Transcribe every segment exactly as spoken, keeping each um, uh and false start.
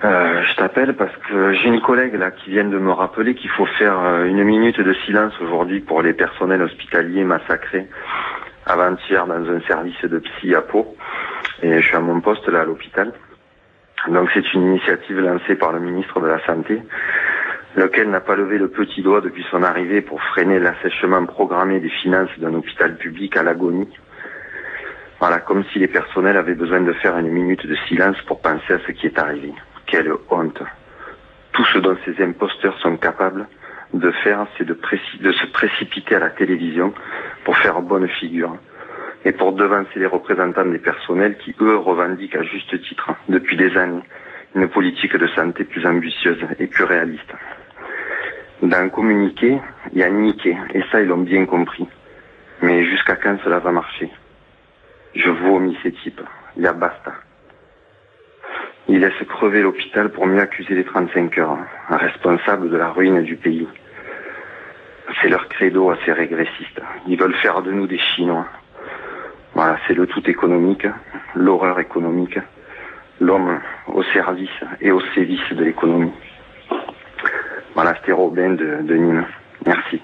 Euh, je t'appelle parce que j'ai une collègue là qui vient de me rappeler qu'il faut faire euh, une minute de silence aujourd'hui pour les personnels hospitaliers massacrés avant-hier dans un service de psy à Pau. Et je suis à mon poste là à l'hôpital. Donc c'est une initiative lancée par le ministre de la Santé, lequel n'a pas levé le petit doigt depuis son arrivée pour freiner l'assèchement programmé des finances d'un hôpital public à l'agonie. Voilà, comme si les personnels avaient besoin de faire une minute de silence pour penser à ce qui est arrivé. Quelle honte. Tout ce dont ces imposteurs sont capables de faire, c'est de, préci- de se précipiter à la télévision pour faire bonne figure et pour devancer les représentants des personnels qui, eux, revendiquent à juste titre, depuis des années, une politique de santé plus ambitieuse et plus réaliste. Dans communiquer, il y a niquer, et ça, ils l'ont bien compris. Mais jusqu'à quand cela va marcher? Je vomis ces types. Il y a basta. Ils laissent crever l'hôpital pour mieux accuser les trente-cinq heures, responsables de la ruine du pays. C'est leur credo assez régressiste. Ils veulent faire de nous des Chinois. Voilà, c'est le tout économique, l'horreur économique, l'homme au service et au sévice de l'économie. Voilà, c'était Robin de, de Nîmes. Merci.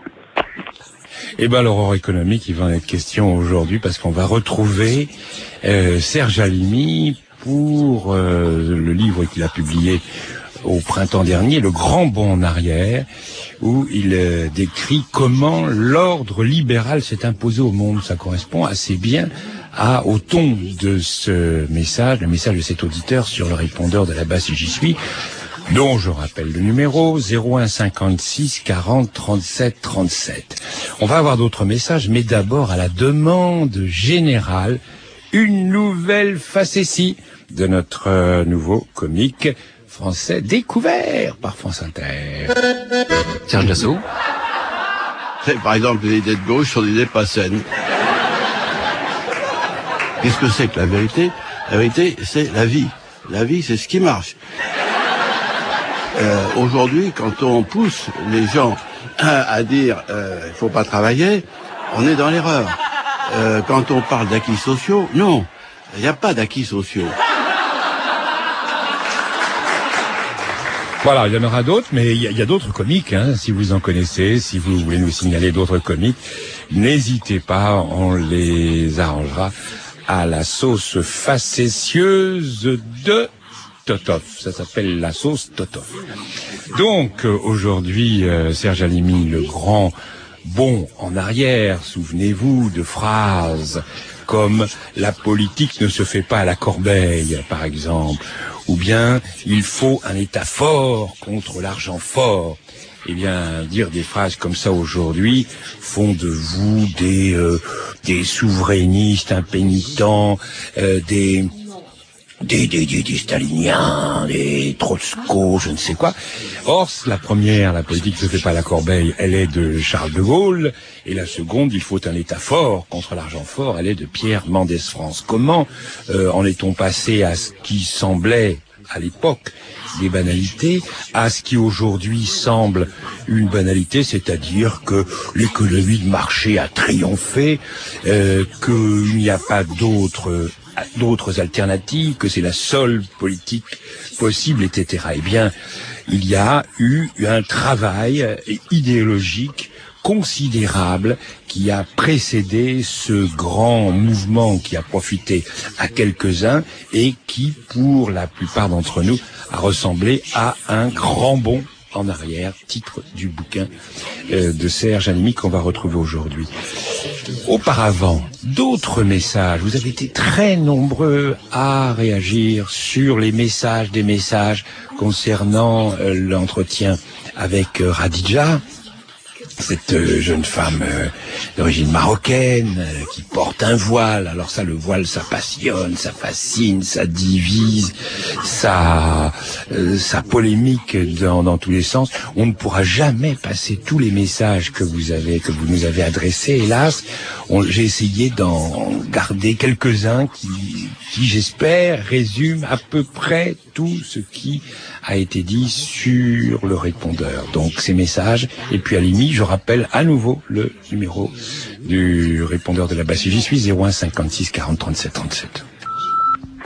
Eh ben, l'horreur économique, il va en être question aujourd'hui parce qu'on va retrouver euh, Serge Halimi pour euh, le livre qu'il a publié au printemps dernier, Le Grand Bond en arrière, où il euh, décrit comment l'ordre libéral s'est imposé au monde. Ça correspond assez bien à, au ton de ce message, le message de cet auditeur sur le répondeur de la base si j'y suis, dont je rappelle le numéro zéro un cinquante-six quarante trente-sept trente-sept. On va avoir d'autres messages, mais d'abord à la demande générale, une nouvelle facétie de notre euh, nouveau comique français découvert par France Inter. Serge Dassault. Par exemple, les idées de gauche sont des idées pas saines. Qu'est-ce que c'est que la vérité? La vérité, c'est la vie. La vie, c'est ce qui marche. Euh, aujourd'hui, quand on pousse les gens à, à dire euh, il faut pas travailler, on est dans l'erreur. Euh, quand on parle d'acquis sociaux, non, il n'y a pas d'acquis sociaux. Voilà, il y en aura d'autres, mais il y a, y a d'autres comiques, hein, si vous en connaissez, si vous voulez nous signaler d'autres comiques, n'hésitez pas, on les arrangera à la sauce facétieuse de Totov. Ça s'appelle la sauce Totov. Donc, euh, aujourd'hui, euh, Serge Halimi, le grand bond en arrière, souvenez-vous de phrases comme « la politique ne se fait pas à la corbeille », par exemple, ou bien « il faut un État fort contre l'argent fort ». Eh bien, dire des phrases comme ça aujourd'hui font de vous des euh, des souverainistes impénitents, euh, des Des, des, des, des staliniens, des Trotsko, je ne sais quoi. Or, la première, la politique ne se fait pas à la corbeille, elle est de Charles de Gaulle, et la seconde, il faut un État fort contre l'argent fort, elle est de Pierre Mendès France. Comment euh, en est-on passé à ce qui semblait, à l'époque, des banalités, à ce qui aujourd'hui semble une banalité, c'est-à-dire que l'économie de marché a triomphé, euh, qu'il n'y a pas d'autres d'autres alternatives, que c'est la seule politique possible, et cetera. Eh bien, il y a eu un travail idéologique considérable qui a précédé ce grand mouvement qui a profité à quelques-uns et qui, pour la plupart d'entre nous, a ressemblé à un grand bond en arrière, titre du bouquin euh, de Serge Halimi qu'on va retrouver aujourd'hui. Auparavant, d'autres messages. Vous avez été très nombreux à réagir sur les messages des messages concernant euh, l'entretien avec euh, Radija, cette euh, jeune femme euh, d'origine marocaine euh, qui porte un voile. Alors ça, le voile, ça passionne, ça fascine, ça divise, ça, euh, ça polémique dans, dans tous les sens. On ne pourra jamais passer tous les messages que vous avez, que vous nous avez adressés, hélas. On, j'ai essayé d'en garder quelques-uns qui, qui j'espère, résument à peu près tout ce qui a été dit sur le répondeur. Donc ces messages, et puis Halimi, je rappelle à nouveau le numéro du répondeur de la base si j'y suis, zéro un cinquante-six quarante trente-sept trente-sept.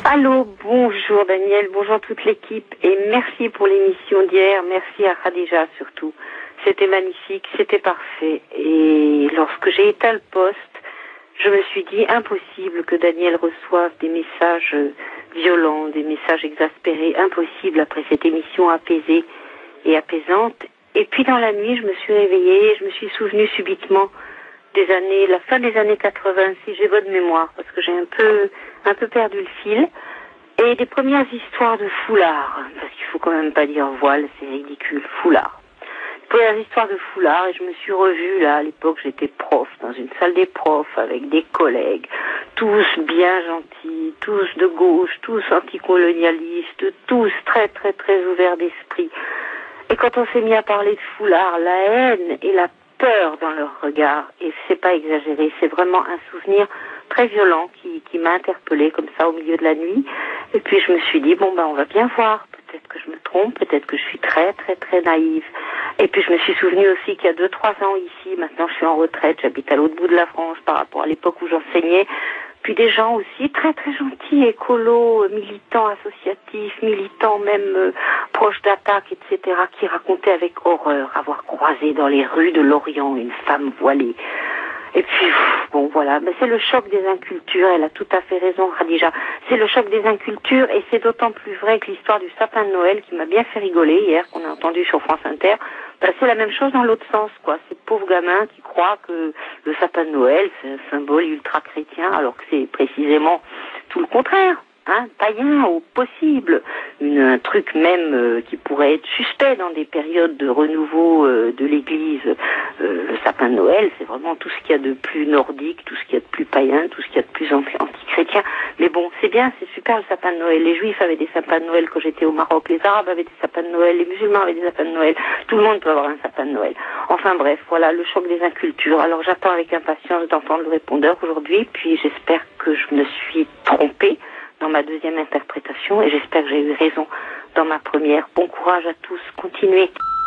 Allô, bonjour Daniel, bonjour toute l'équipe et merci pour l'émission d'hier, merci à Khadija surtout. C'était magnifique, c'était parfait et lorsque j'ai éteint le poste, je me suis dit impossible que Daniel reçoive des messages violents, des messages exaspérés, impossible après cette émission apaisée et apaisante. Et puis dans la nuit, je me suis réveillée et je me suis souvenue subitement des années, la fin des années quatre-vingts, si j'ai bonne mémoire, parce que j'ai un peu, un peu perdu le fil, et des premières histoires de foulard, parce qu'il faut quand même pas dire voile, c'est ridicule, foulard. Les premières histoires de foulard, et je me suis revue, là, à l'époque, j'étais prof, dans une salle des profs, avec des collègues, tous bien gentils, tous de gauche, tous anticolonialistes, tous très, très, très ouverts d'esprit. Et quand on s'est mis à parler de foulard, la haine et la peur dans leur regard, et c'est pas exagéré, c'est vraiment un souvenir très violent qui, qui m'a interpellée comme ça au milieu de la nuit. Et puis je me suis dit, bon ben on va bien voir, peut-être que je me trompe, peut-être que je suis très très très naïve. Et puis je me suis souvenue aussi qu'il y a deux trois ans ici, maintenant je suis en retraite, j'habite à l'autre bout de la France par rapport à l'époque où j'enseignais, puis des gens aussi très très gentils, écolos, militants associatifs, militants même euh, proches d'attaques, et cetera, qui racontaient avec horreur avoir croisé dans les rues de Lorient une femme voilée. Et puis, bon voilà, mais c'est le choc des incultures, elle a tout à fait raison Khadija, c'est le choc des incultures et c'est d'autant plus vrai que l'histoire du sapin de Noël qui m'a bien fait rigoler hier, qu'on a entendu sur France Inter, ben c'est la même chose dans l'autre sens, quoi. Ces pauvres gamins qui croient que le sapin de Noël c'est un symbole ultra-chrétien alors que c'est précisément tout le contraire. Hein, païen au possible, Une, un truc même euh, qui pourrait être suspect dans des périodes de renouveau euh, de l'Église. Euh, le sapin de Noël, c'est vraiment tout ce qu'il y a de plus nordique, tout ce qu'il y a de plus païen, tout ce qu'il y a de plus anti-chrétien. Mais bon, c'est bien, c'est super le sapin de Noël. Les Juifs avaient des sapins de Noël quand j'étais au Maroc, les Arabes avaient des sapins de Noël, les musulmans avaient des sapins de Noël. Tout le monde peut avoir un sapin de Noël. Enfin bref, voilà, le choc des incultures. Alors j'attends avec impatience d'entendre le répondeur aujourd'hui, puis j'espère que je me suis trompée dans ma deuxième interprétation et j'espère que j'ai eu raison dans ma première. Bon courage à tous, continuez.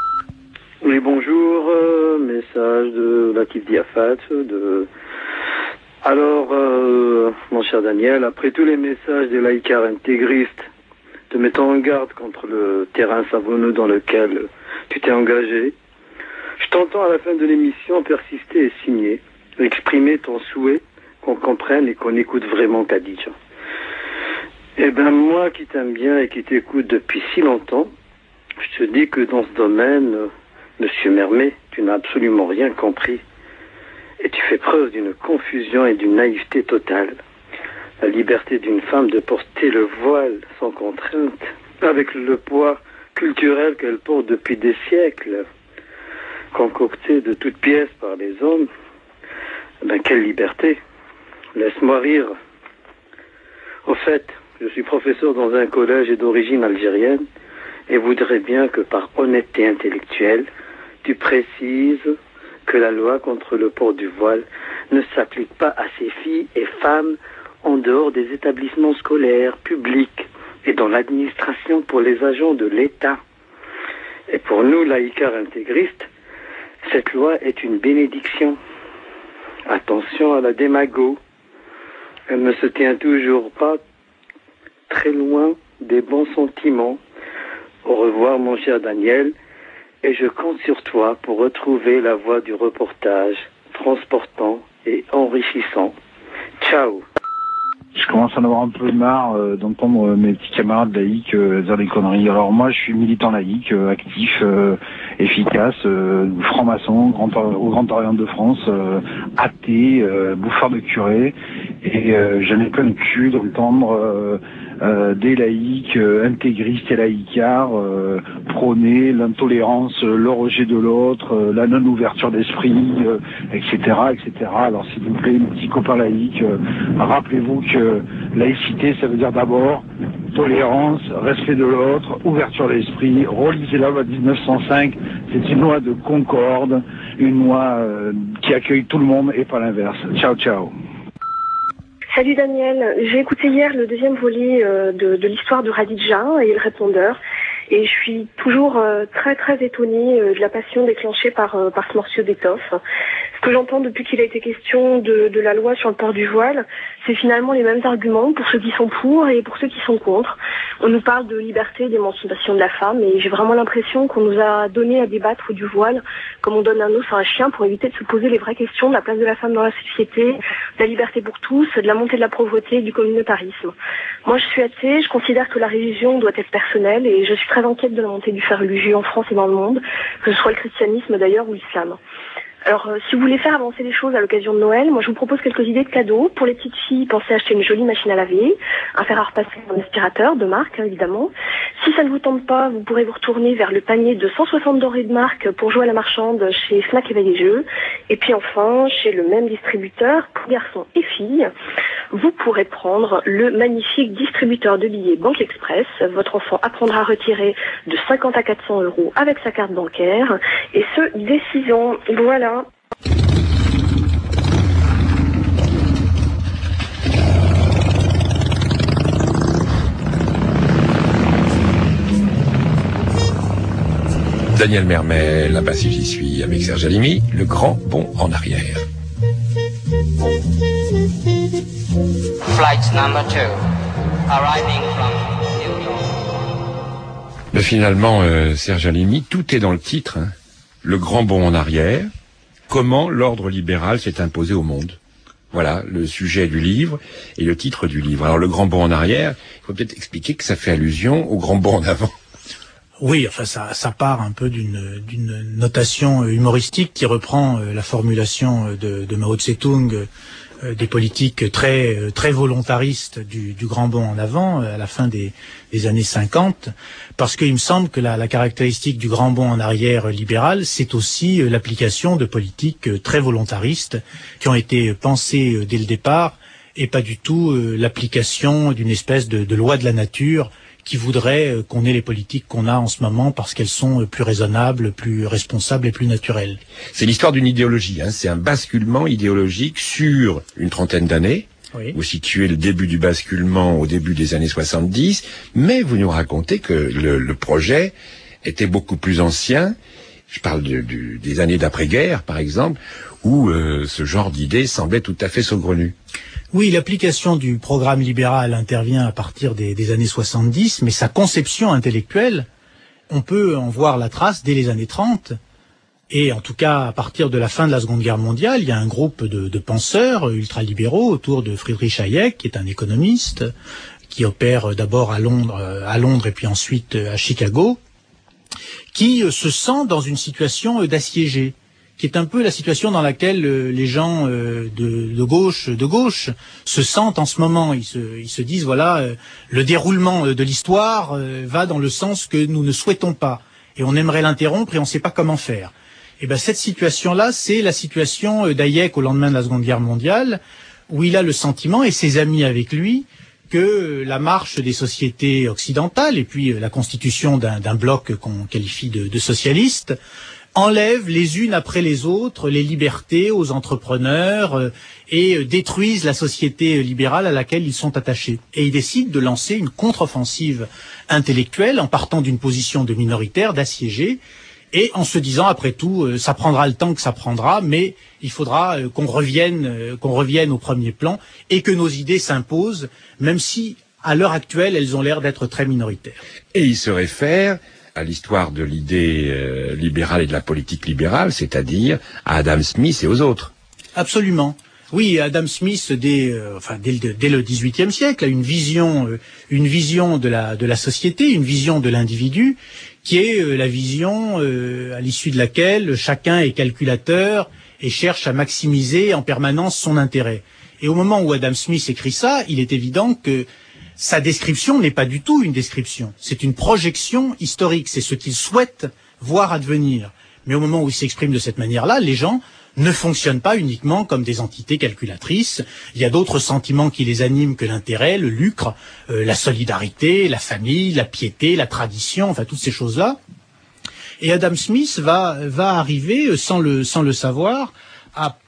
Oui, bonjour, euh, message de Latif Diafat. De... Alors, euh, mon cher Daniel, après tous les messages des laïcards intégristes te mettant en garde contre le terrain savonneux dans lequel tu t'es engagé, je t'entends à la fin de l'émission persister et signer, exprimer ton souhait qu'on comprenne et qu'on écoute vraiment Khadija. Eh ben moi qui t'aime bien et qui t'écoute depuis si longtemps, je te dis que dans ce domaine, euh, Monsieur Mermet, tu n'as absolument rien compris. Et tu fais preuve d'une confusion et d'une naïveté totale. La liberté d'une femme de porter le voile sans contrainte, avec le poids culturel qu'elle porte depuis des siècles, concocté de toutes pièces par les hommes, eh ben quelle liberté. Laisse-moi rire. Au fait, je suis professeur dans un collège et d'origine algérienne et voudrais bien que par honnêteté intellectuelle, tu précises que la loi contre le port du voile ne s'applique pas à ces filles et femmes en dehors des établissements scolaires, publics et dans l'administration pour les agents de l'État. Et pour nous, laïcards intégristes, cette loi est une bénédiction. Attention à la démago. Elle ne se tient toujours pas très loin des bons sentiments. Au revoir mon cher Daniel, et je compte sur toi pour retrouver la voie du reportage transportant et enrichissant. Ciao. Je commence à en avoir un peu marre euh, d'entendre mes petits camarades laïcs euh, dire des conneries. Alors moi je suis militant laïque, euh, actif, euh, efficace, euh, franc-maçon, grand, au Grand Orient de France, euh, athée, euh, bouffeur de curé, et euh, j'en ai plein de cul d'entendre euh, euh, des laïcs euh, intégristes et laïcards euh, prôner l'intolérance, euh, le rejet de l'autre, euh, la non-ouverture d'esprit, euh, et cetera, et cetera. Alors s'il vous plaît, mes petits copains laïcs, euh, rappelez-vous que laïcité, ça veut dire d'abord tolérance, respect de l'autre, ouverture d'esprit. Relisez la loi de dix-neuf cent cinq, c'est une loi de concorde, une loi euh, qui accueille tout le monde et pas l'inverse. Ciao, ciao. Salut Daniel, j'ai écouté hier le deuxième volet euh, de, de l'histoire de Khadija et le répondeur, et je suis toujours euh, très très étonnée euh, de la passion déclenchée par, euh, par ce morceau d'étoffe. C'est que j'entends depuis qu'il a été question de, de la loi sur le port du voile, c'est finalement les mêmes arguments pour ceux qui sont pour et pour ceux qui sont contre. On nous parle de liberté, d'émancipation de la femme, et j'ai vraiment l'impression qu'on nous a donné à débattre du voile comme on donne un os à un chien pour éviter de se poser les vraies questions de la place de la femme dans la société, de la liberté pour tous, de la montée de la pauvreté et du communautarisme. Moi, je suis athée, je considère que la religion doit être personnelle, et je suis très inquiète de la montée du fait religieux en France et dans le monde, que ce soit le christianisme d'ailleurs ou l'islam. Alors, euh, si vous voulez faire avancer les choses à l'occasion de Noël, moi je vous propose quelques idées de cadeaux. Pour les petites filles, pensez à acheter une jolie machine à laver, un fer à repasser, un aspirateur de marque, hein, évidemment. Si ça ne vous tente pas, vous pourrez vous retourner vers le panier de cent soixante dorés de marque pour jouer à la marchande chez Fnac et Vallée Jeux. Et puis enfin, chez le même distributeur, pour garçons et filles, vous pourrez prendre le magnifique distributeur de billets Banque Express. Votre enfant apprendra à retirer de cinquante à quatre cents euros avec sa carte bancaire, et ce, dès six ans. Voilà. Daniel Mermet, La Passe j'y suis, avec Serge Halimi, le grand bond en arrière. Flight number two, arriving from New York. Mais finalement, euh, Serge Halimi, tout est dans le titre, hein. Le grand bond en arrière. Comment l'ordre libéral s'est imposé au monde. Voilà le sujet du livre et le titre du livre. Alors le grand bond en arrière, il faut peut-être expliquer que ça fait allusion au grand bond en avant. Oui, enfin ça, ça part un peu d'une, d'une notation humoristique qui reprend la formulation de, de Mao Tse-tung, euh, des politiques très très volontaristes du, du grand bond en avant à la fin des, des années cinquante, parce qu'il me semble que la, la caractéristique du grand bond en arrière libéral, c'est aussi l'application de politiques très volontaristes qui ont été pensées dès le départ, et pas du tout l'application d'une espèce de, de loi de la nature qui voudrait qu'on ait les politiques qu'on a en ce moment parce qu'elles sont plus raisonnables, plus responsables et plus naturelles. C'est l'histoire d'une idéologie, hein. C'est un basculement idéologique sur une trentaine d'années. Oui. Vous situez le début du basculement au début des années soixante-dix, mais vous nous racontez que le, le projet était beaucoup plus ancien. Je parle de, de, des années d'après-guerre, par exemple, où euh, ce genre d'idée semblait tout à fait saugrenue. Oui, l'application du programme libéral intervient à partir des, des années soixante-dix, mais sa conception intellectuelle, on peut en voir la trace dès les années trente. Et en tout cas, à partir de la fin de la Seconde Guerre mondiale, il y a un groupe de, de penseurs ultralibéraux autour de Friedrich Hayek, qui est un économiste, qui opère d'abord à Londres, à Londres et puis ensuite à Chicago, qui se sent dans une situation d'assiégé, qui est un peu la situation dans laquelle les gens de, de gauche, de gauche se sentent en ce moment. Ils se, ils se disent, voilà, le déroulement de l'histoire va dans le sens que nous ne souhaitons pas. Et on aimerait l'interrompre et on ne sait pas comment faire. Et ben cette situation-là, c'est la situation d'Hayek au lendemain de la Seconde Guerre mondiale, où il a le sentiment, et ses amis avec lui, que la marche des sociétés occidentales, et puis la constitution d'un, d'un bloc qu'on qualifie de, de socialiste, enlèvent les unes après les autres les libertés aux entrepreneurs euh, et détruisent la société libérale à laquelle ils sont attachés. Et ils décident de lancer une contre-offensive intellectuelle en partant d'une position de minoritaire, d'assiégé, et en se disant, après tout, euh, ça prendra le temps que ça prendra, mais il faudra euh, qu'on revienne, euh, qu'on revienne au premier plan et que nos idées s'imposent, même si, à l'heure actuelle, elles ont l'air d'être très minoritaires. Et ils se réfèrent à l'histoire de l'idée euh, libérale et de la politique libérale, c'est-à-dire à Adam Smith et aux autres. Absolument. Oui, Adam Smith, dès, euh, enfin, dès, dès le dix-huitième siècle, a une vision, euh, une vision de la, de la société, une vision de l'individu, qui est euh, la vision euh, à l'issue de laquelle chacun est calculateur et cherche à maximiser en permanence son intérêt. Et au moment où Adam Smith écrit ça, il est évident que sa description n'est pas du tout une description. C'est une projection historique. C'est ce qu'il souhaite voir advenir. Mais au moment où il s'exprime de cette manière-là, les gens ne fonctionnent pas uniquement comme des entités calculatrices. Il y a d'autres sentiments qui les animent que l'intérêt, le lucre, euh, la solidarité, la famille, la piété, la tradition, enfin toutes ces choses-là. Et Adam Smith va, va arriver, sans le, sans le savoir, à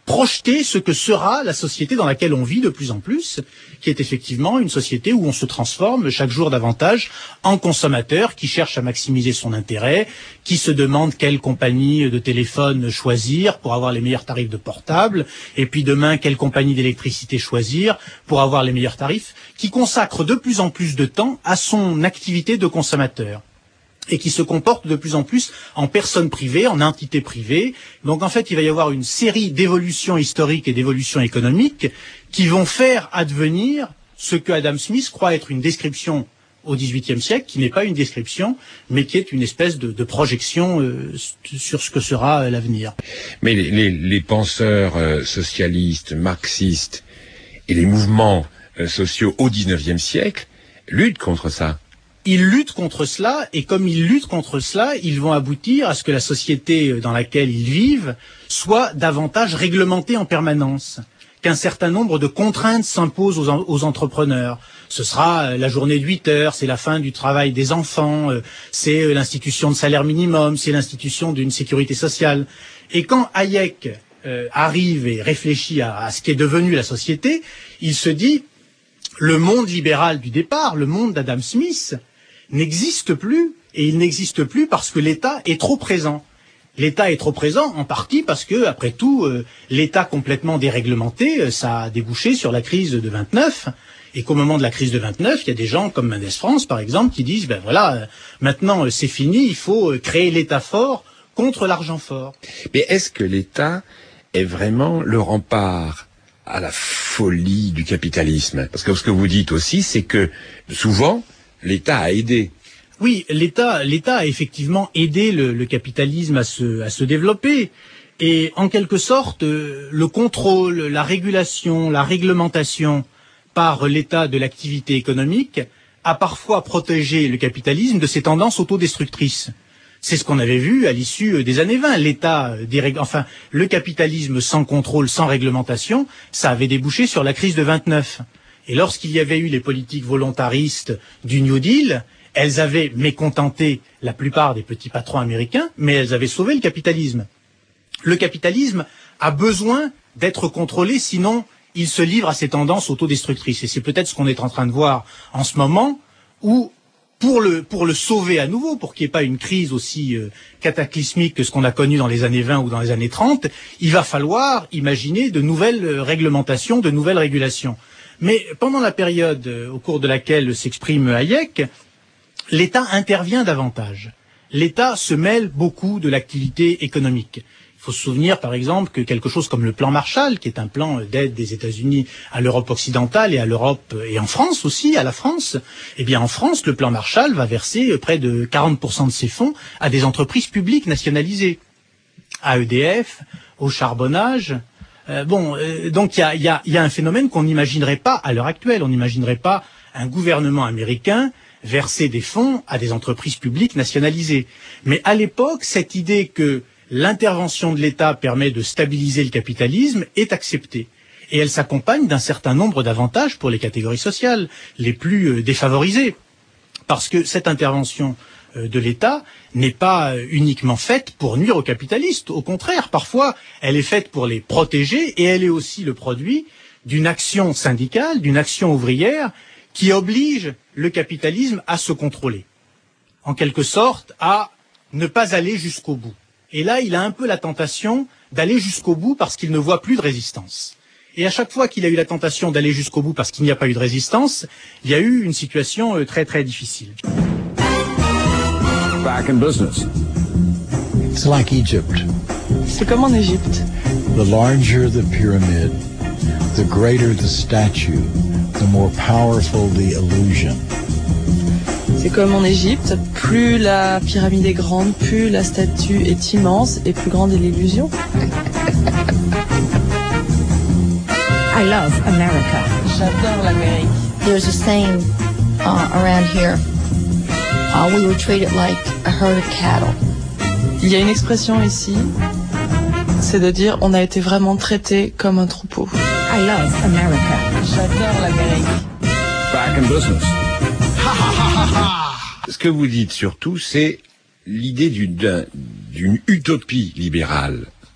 projeter ce que sera la société dans laquelle on vit de plus en plus, qui est effectivement une société où on se transforme chaque jour davantage en consommateur qui cherche à maximiser son intérêt, qui se demande quelle compagnie de téléphone choisir pour avoir les meilleurs tarifs de portable, et puis demain quelle compagnie d'électricité choisir pour avoir les meilleurs tarifs, qui consacre de plus en plus de temps à son activité de consommateur, et qui se comporte de plus en plus en personne privée, en entité privée. Donc en fait, il va y avoir une série d'évolutions historiques et d'évolutions économiques qui vont faire advenir ce que Adam Smith croit être une description au dix-huitième siècle, qui n'est pas une description, mais qui est une espèce de, de projection euh, sur ce que sera euh, l'avenir. Mais les, les, les penseurs euh, socialistes, marxistes et les mouvements euh, sociaux au dix-neuvième siècle luttent contre ça. Ils luttent contre cela, et comme ils luttent contre cela, ils vont aboutir à ce que la société dans laquelle ils vivent soit davantage réglementée en permanence, qu'un certain nombre de contraintes s'imposent aux, en, aux entrepreneurs. Ce sera la journée de huit heures, c'est la fin du travail des enfants, c'est l'institution de salaire minimum, c'est l'institution d'une sécurité sociale. Et quand Hayek euh, arrive et réfléchit à, à ce qui est devenu la société, il se dit, le monde libéral du départ, le monde d'Adam Smith, n'existe plus, et il n'existe plus parce que l'État est trop présent. L'État est trop présent en partie parce que, après tout, euh, l'État complètement déréglementé, euh, ça a débouché sur la crise de vingt-neuf, et qu'au moment de la crise de vingt-neuf, il y a des gens comme Mendes France, par exemple, qui disent, ben voilà, euh, maintenant euh, c'est fini, il faut euh, créer l'État fort contre l'argent fort. Mais est-ce que l'État est vraiment le rempart à la folie du capitalisme? Parce que ce que vous dites aussi, c'est que souvent, l'État a aidé. Oui, l'État, l'État a effectivement aidé le, le capitalisme à se, à se développer. Et en quelque sorte, le contrôle, la régulation, la réglementation par l'État de l'activité économique a parfois protégé le capitalisme de ses tendances autodestructrices. C'est ce qu'on avait vu à l'issue des années vingt. L'État, dérég... enfin, le capitalisme sans contrôle, sans réglementation, ça avait débouché sur la crise de vingt-neuf. Et lorsqu'il y avait eu les politiques volontaristes du New Deal, elles avaient mécontenté la plupart des petits patrons américains, mais elles avaient sauvé le capitalisme. Le capitalisme a besoin d'être contrôlé, sinon il se livre à ses tendances autodestructrices. Et c'est peut-être ce qu'on est en train de voir en ce moment, où pour le, pour le sauver à nouveau, pour qu'il n'y ait pas une crise aussi euh, cataclysmique que ce qu'on a connu dans les années vingt ou dans les années trente, il va falloir imaginer de nouvelles euh, réglementations, de nouvelles régulations. Mais pendant la période euh, au cours de laquelle s'exprime Hayek, l'État intervient davantage. L'État se mêle beaucoup de l'activité économique. Il faut se souvenir, par exemple, que quelque chose comme le plan Marshall, qui est un plan d'aide des États-Unis à l'Europe occidentale et à l'Europe, et en France aussi, à la France, eh bien, en France, le plan Marshall va verser près de quarante pour cent de ses fonds à des entreprises publiques nationalisées, à E D F, au charbonnage. Euh, bon, euh, donc il y a, y a, y a un phénomène qu'on n'imaginerait pas à l'heure actuelle. On n'imaginerait pas un gouvernement américain verser des fonds à des entreprises publiques nationalisées. Mais à l'époque, cette idée que l'intervention de l'État permet de stabiliser le capitalisme est acceptée. Et elle s'accompagne d'un certain nombre d'avantages pour les catégories sociales les plus défavorisées. Parce que cette intervention de l'État n'est pas uniquement faite pour nuire aux capitalistes. Au contraire, parfois, elle est faite pour les protéger et elle est aussi le produit d'une action syndicale, d'une action ouvrière qui oblige le capitalisme à se contrôler. En quelque sorte, à ne pas aller jusqu'au bout. Et là, il a un peu la tentation d'aller jusqu'au bout parce qu'il ne voit plus de résistance. Et à chaque fois qu'il a eu la tentation d'aller jusqu'au bout parce qu'il n'y a pas eu de résistance, il y a eu une situation très très difficile. Back in business. It's like Egypt. C'est comme en Égypte. The larger the pyramid, the greater the statue, the more powerful the illusion. C'est comme en Égypte, plus la pyramide est grande, plus la statue est immense et plus grande est l'illusion. I love America. J'adore l'Amérique. There's a saying uh, around here, uh, we were treated like a herd of cattle. Il y a une expression ici, c'est de dire on a été vraiment traité comme un troupeau. I love America. J'adore l'Amérique. Back in business. Ce que vous dites surtout, c'est l'idée d'une, d'une utopie libérale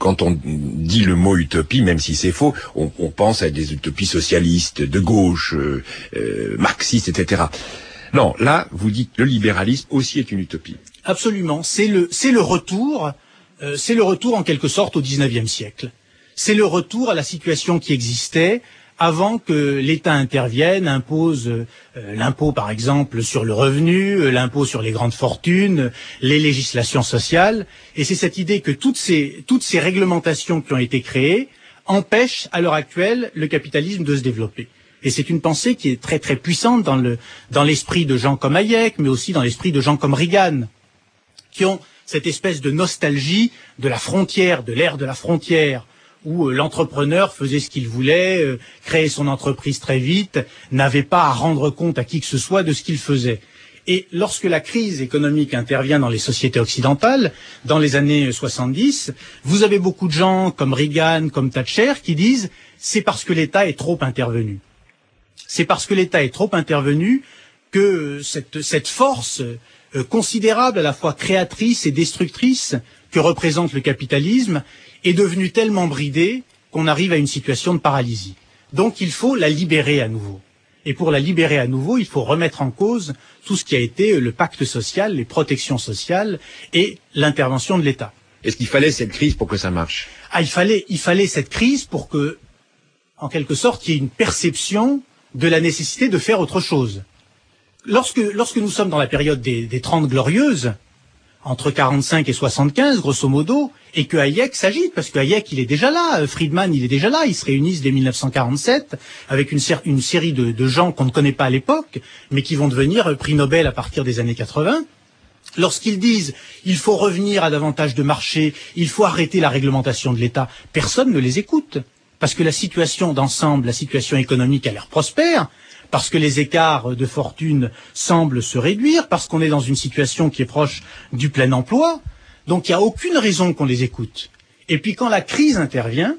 quand on dit le mot utopie, même si c'est faux, on, on pense à des utopies socialistes, de gauche, euh, euh, marxistes, et cetera. Non, là, vous dites le libéralisme aussi est une utopie. Absolument. C'est le, c'est le retour, euh, c'est le retour en quelque sorte au dix-neuvième siècle. C'est le retour à la situation qui existait avant que l'État intervienne, impose euh, l'impôt par exemple sur le revenu, euh, l'impôt sur les grandes fortunes, les législations sociales. Et c'est cette idée que toutes ces, toutes ces réglementations qui ont été créées empêchent à l'heure actuelle le capitalisme de se développer. Et c'est une pensée qui est très très puissante dans le, dans l'esprit de gens comme Hayek, mais aussi dans l'esprit de gens comme Reagan, qui ont cette espèce de nostalgie de la frontière, de l'ère de la frontière, où euh, l'entrepreneur faisait ce qu'il voulait, euh, créait son entreprise très vite, n'avait pas à rendre compte à qui que ce soit de ce qu'il faisait. Et lorsque la crise économique intervient dans les sociétés occidentales, dans les années soixante-dix, vous avez beaucoup de gens comme Reagan, comme Thatcher, qui disent « c'est parce que l'État est trop intervenu ». C'est parce que l'État est trop intervenu que cette, cette force euh, considérable, à la fois créatrice et destructrice, que représente le capitalisme, est devenue tellement bridée qu'on arrive à une situation de paralysie. Donc il faut la libérer à nouveau. Et pour la libérer à nouveau, il faut remettre en cause tout ce qui a été le pacte social, les protections sociales et l'intervention de l'État. Est-ce qu'il fallait cette crise pour que ça marche? Ah, il fallait, il fallait cette crise pour que, en quelque sorte, il y ait une perception de la nécessité de faire autre chose. Lorsque, lorsque nous sommes dans la période des, des Trente Glorieuses, entre quarante-cinq et soixante-quinze, grosso modo, et que Hayek s'agite, parce que Hayek, il est déjà là, Friedman, il est déjà là, ils se réunissent dès mille neuf cent quarante-sept, avec une, une série de, de gens qu'on ne connaît pas à l'époque, mais qui vont devenir prix Nobel à partir des années quatre-vingts. Lorsqu'ils disent « il faut revenir à davantage de marché, il faut arrêter la réglementation de l'État », personne ne les écoute. Parce que la situation d'ensemble, la situation économique a l'air prospère, parce que les écarts de fortune semblent se réduire, parce qu'on est dans une situation qui est proche du plein emploi. Donc il n'y a aucune raison qu'on les écoute. Et puis quand la crise intervient,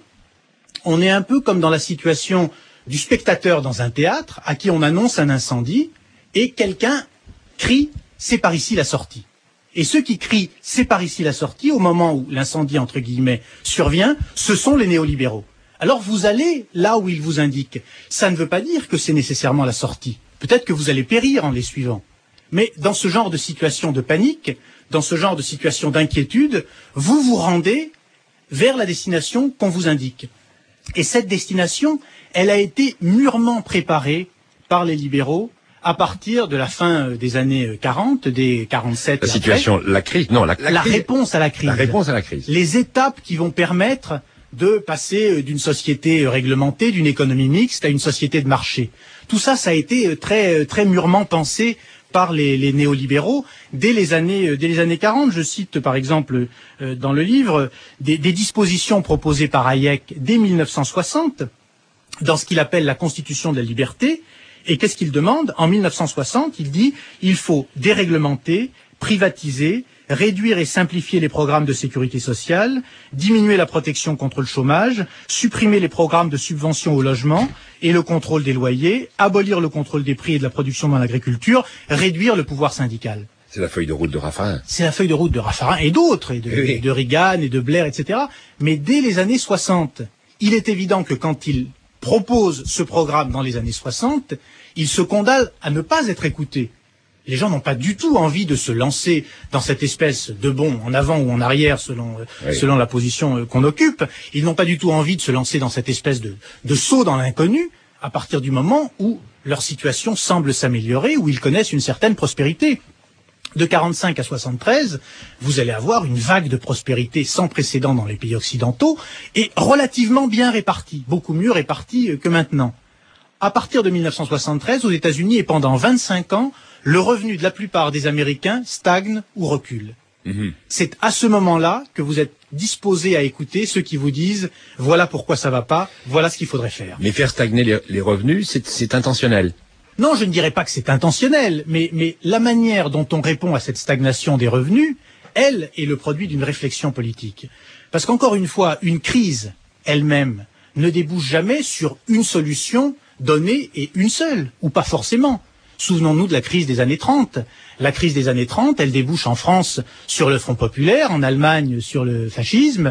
on est un peu comme dans la situation du spectateur dans un théâtre à qui on annonce un incendie et quelqu'un crie « c'est par ici la sortie ». Et ceux qui crient « c'est par ici la sortie » au moment où l'incendie entre guillemets survient, ce sont les néolibéraux. Alors vous allez là où il vous indique. Ça ne veut pas dire que c'est nécessairement la sortie. Peut-être que vous allez périr en les suivant. Mais dans ce genre de situation de panique, dans ce genre de situation d'inquiétude, vous vous rendez vers la destination qu'on vous indique. Et cette destination, elle a été mûrement préparée par les libéraux à partir de la fin des années quarante, des quarante-sept. La situation, après, la crise, non, la, la, la crise, réponse à la crise. La réponse à la crise. Les étapes qui vont permettre de passer d'une société réglementée, d'une économie mixte, à une société de marché. Tout ça, ça a été très, très mûrement pensé par les, les néolibéraux dès les années, dès les années quarante. Je cite par exemple euh, dans le livre des, des dispositions proposées par Hayek dès mille neuf cent soixante dans ce qu'il appelle la Constitution de la liberté. Et qu'est-ce qu'il demande? En mille neuf cent soixante, il dit il faut déréglementer, privatiser, réduire et simplifier les programmes de sécurité sociale, diminuer la protection contre le chômage, supprimer les programmes de subvention au logement et le contrôle des loyers, abolir le contrôle des prix et de la production dans l'agriculture, réduire le pouvoir syndical. C'est la feuille de route de Raffarin. C'est la feuille de route de Raffarin et d'autres, et de, oui. de Reagan et de Blair, et cetera. Mais dès les années soixante, il est évident que quand il propose ce programme dans les années soixante, il se condamne à ne pas être écouté. Les gens n'ont pas du tout envie de se lancer dans cette espèce de bond en avant ou en arrière selon, oui. selon la position qu'on occupe. Ils n'ont pas du tout envie de se lancer dans cette espèce de, de saut dans l'inconnu à partir du moment où leur situation semble s'améliorer, où ils connaissent une certaine prospérité. De quarante-cinq à soixante-treize, vous allez avoir une vague de prospérité sans précédent dans les pays occidentaux et relativement bien répartie, beaucoup mieux répartie que maintenant. À partir de mille neuf cent soixante-treize, aux États-Unis et pendant vingt-cinq ans, le revenu de la plupart des Américains stagne ou recule. Mmh. C'est à ce moment-là que vous êtes disposé à écouter ceux qui vous disent « voilà pourquoi ça va pas, voilà ce qu'il faudrait faire ». Mais faire stagner les, les revenus, c'est, c'est intentionnel. Non, je ne dirais pas que c'est intentionnel, mais, mais la manière dont on répond à cette stagnation des revenus, elle, est le produit d'une réflexion politique. Parce qu'encore une fois, une crise elle-même ne débouche jamais sur une solution donnée et une seule, ou pas forcément. Souvenons-nous de la crise des années trente. La crise des années trente, elle débouche en France sur le Front populaire, en Allemagne sur le fascisme,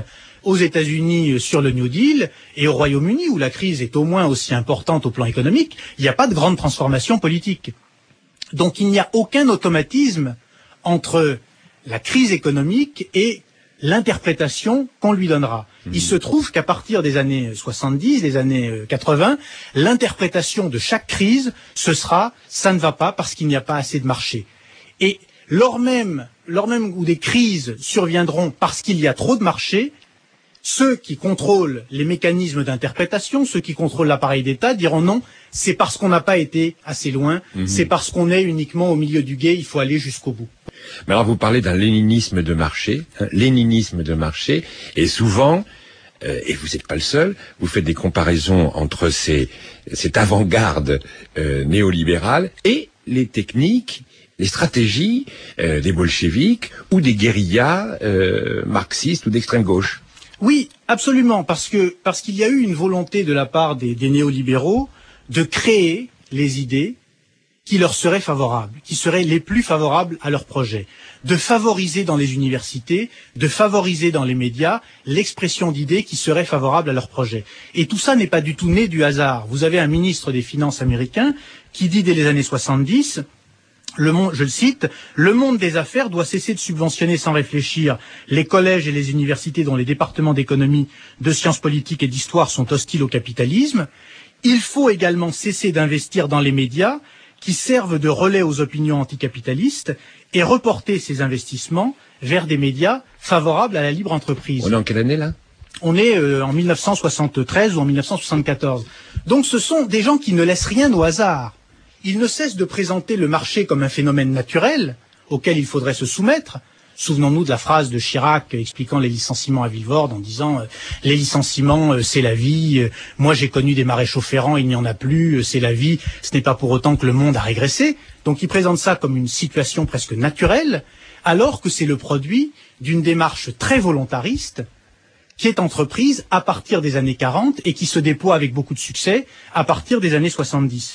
aux États-Unis sur le New Deal et au Royaume-Uni, où la crise est au moins aussi importante au plan économique, il n'y a pas de grande transformation politique. Donc il n'y a aucun automatisme entre la crise économique et l'interprétation qu'on lui donnera. Mmh. Il se trouve qu'à partir des années soixante-dix, des années quatre-vingts, l'interprétation de chaque crise, ce sera « ça ne va pas parce qu'il n'y a pas assez de marché ». Et lors même, lors même où des crises surviendront parce qu'il y a trop de marché, ceux qui contrôlent les mécanismes d'interprétation, ceux qui contrôlent l'appareil d'État diront non, c'est parce qu'on n'a pas été assez loin, mmh. c'est parce qu'on est uniquement au milieu du gué, il faut aller jusqu'au bout. Mais alors vous parlez d'un léninisme de marché, hein, léninisme de marché, et souvent, euh, et vous n'êtes pas le seul, vous faites des comparaisons entre ces, cette avant-garde euh, néolibérale et les techniques, les stratégies euh, des bolcheviks ou des guérillas euh, marxistes ou d'extrême gauche. Oui, absolument, parce que parce qu'il y a eu une volonté de la part des, des néolibéraux de créer les idées qui leur seraient favorables, qui seraient les plus favorables à leur projet, de favoriser dans les universités, de favoriser dans les médias l'expression d'idées qui seraient favorables à leur projet. Et tout ça n'est pas du tout né du hasard. Vous avez un ministre des Finances américain qui dit dès les années soixante-dix, le monde, je le cite, « Le monde des affaires doit cesser de subventionner sans réfléchir les collèges et les universités dont les départements d'économie, de sciences politiques et d'histoire sont hostiles au capitalisme. Il faut également cesser d'investir dans les médias qui servent de relais aux opinions anticapitalistes et reporter ces investissements vers des médias favorables à la libre entreprise. » On est en quelle année là ? On est euh, en mille neuf cent soixante-treize ou en mille neuf cent soixante-quatorze. Donc ce sont des gens qui ne laissent rien au hasard. Ils ne cessent de présenter le marché comme un phénomène naturel auquel il faudrait se soumettre. Souvenons-nous de la phrase de Chirac expliquant les licenciements à Villevorde en disant euh, « Les licenciements, euh, c'est la vie. Euh, moi, j'ai connu des maréchaux ferrants, il n'y en a plus. Euh, c'est la vie. Ce n'est pas pour autant que le monde a régressé. » Donc, il présente ça comme une situation presque naturelle, alors que c'est le produit d'une démarche très volontariste qui est entreprise à partir des années quarante et qui se déploie avec beaucoup de succès à partir des années soixante-dix.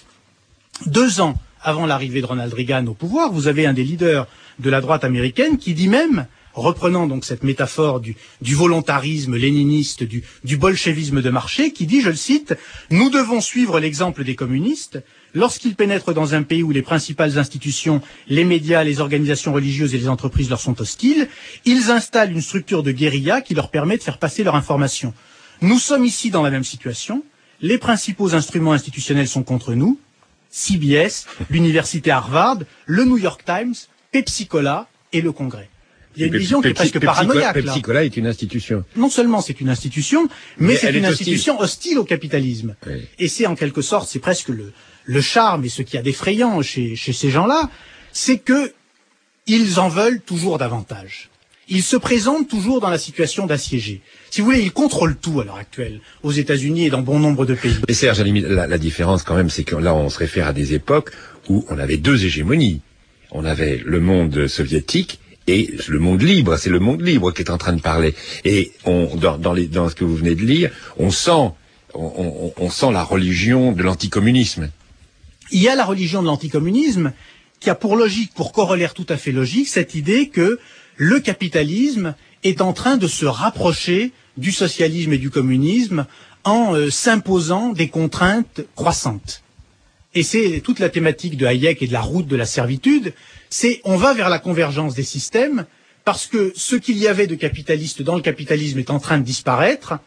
Deux ans avant l'arrivée de Ronald Reagan au pouvoir, vous avez un des leaders de la droite américaine qui dit même, reprenant donc cette métaphore du, du volontarisme léniniste, du, du bolchevisme de marché, qui dit, je le cite, « Nous devons suivre l'exemple des communistes. Lorsqu'ils pénètrent dans un pays où les principales institutions, les médias, les organisations religieuses et les entreprises leur sont hostiles, ils installent une structure de guérilla qui leur permet de faire passer leur information. Nous sommes ici dans la même situation. Les principaux instruments institutionnels sont contre nous. C B S, l'université Harvard, le New York Times, Pepsi-Cola et le Congrès. » Il y a une Pepsi, vision qui est presque Pepsi, paranoïaque. Pepsi-Cola est une institution. Non seulement c'est une institution, mais, mais c'est une institution hostile, hostile au capitalisme. Oui. Et c'est en quelque sorte, c'est presque le, le charme et ce qu'il y a d'effrayant chez, chez ces gens-là, c'est que ils en veulent toujours davantage. Ils se présentent toujours dans la situation d'assiégés. Si vous voulez, ils contrôlent tout à l'heure actuelle, aux États-Unis et dans bon nombre de pays. Mais Serge, à la, limite, la, la différence quand même, c'est que là, on se réfère à des époques où on avait deux hégémonies. On avait le monde soviétique et le monde libre. C'est le monde libre qui est en train de parler. Et on, dans, dans, les, dans ce que vous venez de lire, on sent, on, on, on sent la religion de l'anticommunisme. Il y a la religion de l'anticommunisme qui a pour logique, pour corollaire tout à fait logique, cette idée que le capitalisme est en train de se rapprocher du socialisme et du communisme en euh, s'imposant des contraintes croissantes. Et c'est toute la thématique de Hayek et de la route de la servitude, c'est on va vers la convergence des systèmes parce que ce qu'il y avait de capitaliste dans le capitalisme est en train de disparaître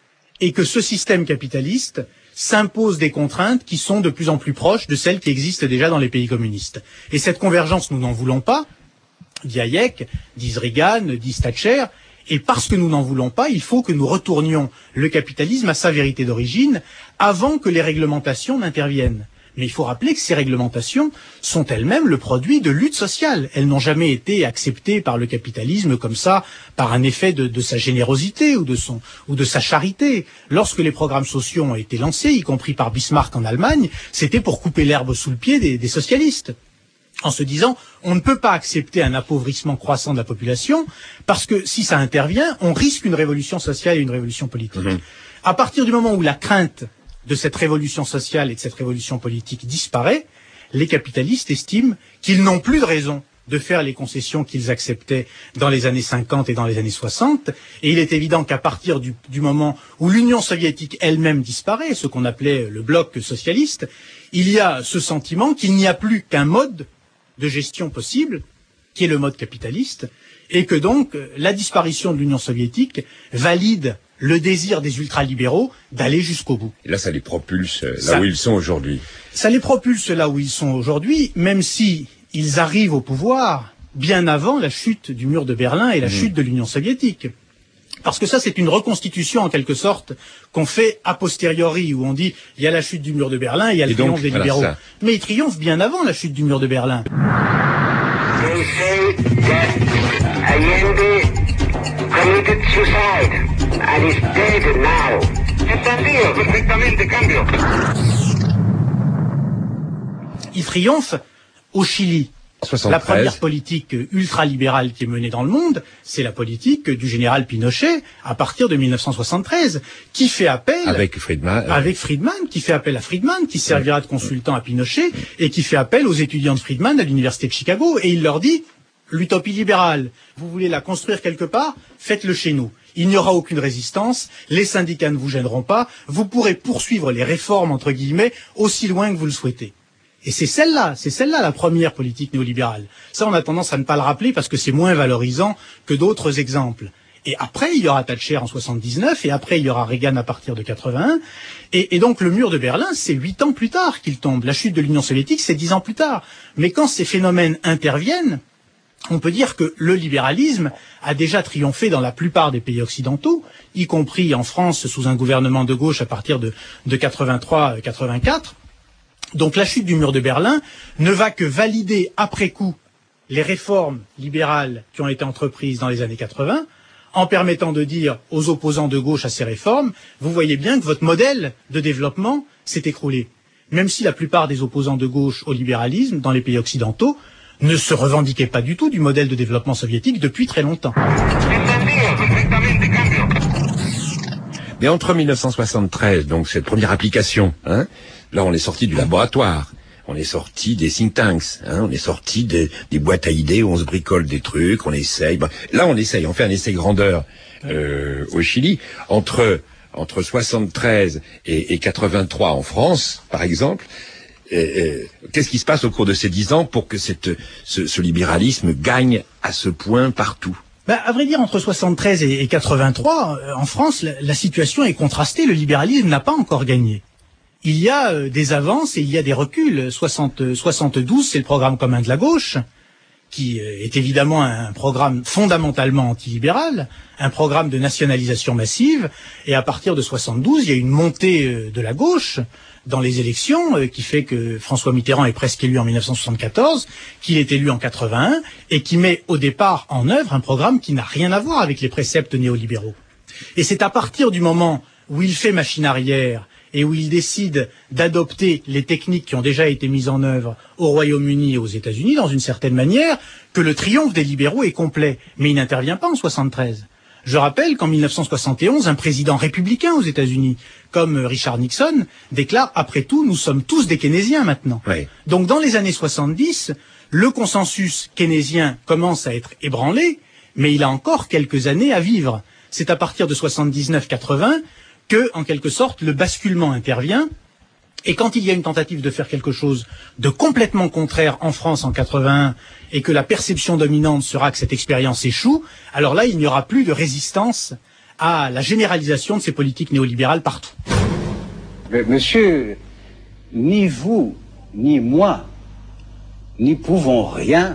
et que ce système capitaliste s'impose des contraintes qui sont de plus en plus proches de celles qui existent déjà dans les pays communistes. Et cette convergence, nous n'en voulons pas, dit Hayek, disent Reagan, dit Thatcher, et parce que nous n'en voulons pas, il faut que nous retournions le capitalisme à sa vérité d'origine avant que les réglementations n'interviennent. Mais il faut rappeler que ces réglementations sont elles-mêmes le produit de luttes sociales. Elles n'ont jamais été acceptées par le capitalisme comme ça, par un effet de, de sa générosité ou de, son, ou de sa charité. Lorsque les programmes sociaux ont été lancés, y compris par Bismarck en Allemagne, c'était pour couper l'herbe sous le pied des, des socialistes. En se disant, on ne peut pas accepter un appauvrissement croissant de la population, parce que si ça intervient, on risque une révolution sociale et une révolution politique. Mmh. À partir du moment où la crainte de cette révolution sociale et de cette révolution politique disparaît, les capitalistes estiment qu'ils n'ont plus de raison de faire les concessions qu'ils acceptaient dans les années cinquante et dans les années soixante. Et il est évident qu'à partir du, du moment où l'Union soviétique elle-même disparaît, ce qu'on appelait le bloc socialiste, il y a ce sentiment qu'il n'y a plus qu'un mode de gestion possible, qui est le mode capitaliste, et que donc la disparition de l'Union soviétique valide le désir des ultralibéraux d'aller jusqu'au bout. Et là, ça les propulse là ça, où ils sont aujourd'hui. Ça les propulse là où ils sont aujourd'hui, même si ils arrivent au pouvoir bien avant la chute du mur de Berlin et la mmh. chute de l'Union soviétique. Parce que ça, c'est une reconstitution, en quelque sorte, qu'on fait a posteriori, où on dit, il y a la chute du mur de Berlin, et il y a le et triomphe donc, des voilà libéraux. Ça. Mais ils triomphent bien avant la chute du mur de Berlin. They say that Allende committed suicide and is dead now. Entendido, perfectamente, cambio. Il triomphe au Chili. soixante-treize. La première politique ultralibérale qui est menée dans le monde, c'est la politique du général Pinochet à partir de mille neuf cent soixante-treize, qui fait appel avec Friedman, euh... avec Friedman, qui fait appel à Friedman, qui servira de consultant à Pinochet et qui fait appel aux étudiants de Friedman à l'université de Chicago, et il leur dit l'utopie libérale, vous voulez la construire quelque part, faites-le chez nous. Il n'y aura aucune résistance, les syndicats ne vous gêneront pas, vous pourrez poursuivre les réformes entre guillemets aussi loin que vous le souhaitez. Et c'est celle-là, c'est celle-là la première politique néolibérale. Ça, on a tendance à ne pas le rappeler parce que c'est moins valorisant que d'autres exemples. Et après, il y aura Thatcher en soixante-dix-neuf, et après, il y aura Reagan à partir de quatre-vingt-un. Et, et donc, le mur de Berlin, c'est huit ans plus tard qu'il tombe. La chute de l'Union soviétique, c'est dix ans plus tard. Mais quand ces phénomènes interviennent, on peut dire que le libéralisme a déjà triomphé dans la plupart des pays occidentaux, y compris en France sous un gouvernement de gauche à partir de, de quatre-vingt-trois quatre-vingt-quatre. Donc la chute du mur de Berlin ne va que valider après coup les réformes libérales qui ont été entreprises dans les années quatre-vingts, en permettant de dire aux opposants de gauche à ces réformes, vous voyez bien que votre modèle de développement s'est écroulé. Même si la plupart des opposants de gauche au libéralisme dans les pays occidentaux ne se revendiquaient pas du tout du modèle de développement soviétique depuis très longtemps. Mais entre mille neuf cent soixante-treize, donc cette première application, hein, là on est sorti du laboratoire, on est sorti des think tanks, hein, on est sorti des, des boîtes à idées où on se bricole des trucs, on essaye. Ben, là on essaye, on fait un essai grandeur euh, au Chili. Entre entre soixante-treize et, et quatre-vingt-trois en France, par exemple, et, et, qu'est-ce qui se passe au cours de ces dix ans pour que cette, ce, ce libéralisme gagne à ce point partout? Ben, à vrai dire, entre soixante-treize et quatre-vingt-trois, euh, en France, la, la situation est contrastée. Le libéralisme n'a pas encore gagné. Il y a euh, des avances et il y a des reculs. soixante, soixante-douze, c'est le programme commun de la gauche, qui euh, est évidemment un programme fondamentalement antilibéral, un programme de nationalisation massive. Et à partir de soixante-douze, il y a une montée euh, de la gauche dans les élections, euh, qui fait que François Mitterrand est presque élu en mille neuf cent soixante-quatorze, qu'il est élu en quatre-vingt-un, et qui met au départ en œuvre un programme qui n'a rien à voir avec les préceptes néolibéraux. Et c'est à partir du moment où il fait machine arrière et où il décide d'adopter les techniques qui ont déjà été mises en œuvre au Royaume-Uni et aux États-Unis, dans une certaine manière, que le triomphe des libéraux est complet. Mais il n'intervient pas en soixante-treize. Je rappelle qu'en mille neuf cent soixante et onze, un président républicain aux États-Unis, comme Richard Nixon, déclare « Après tout, nous sommes tous des keynésiens maintenant oui. ». Donc dans les années soixante-dix, le consensus keynésien commence à être ébranlé, mais il a encore quelques années à vivre. C'est à partir de soixante-dix-neuf quatre-vingts que, en quelque sorte, le basculement intervient. Et quand il y a une tentative de faire quelque chose de complètement contraire en France en quatre-vingt-un et que la perception dominante sera que cette expérience échoue, alors là, il n'y aura plus de résistance à la généralisation de ces politiques néolibérales partout. Mais monsieur, ni vous, ni moi, n'y pouvons rien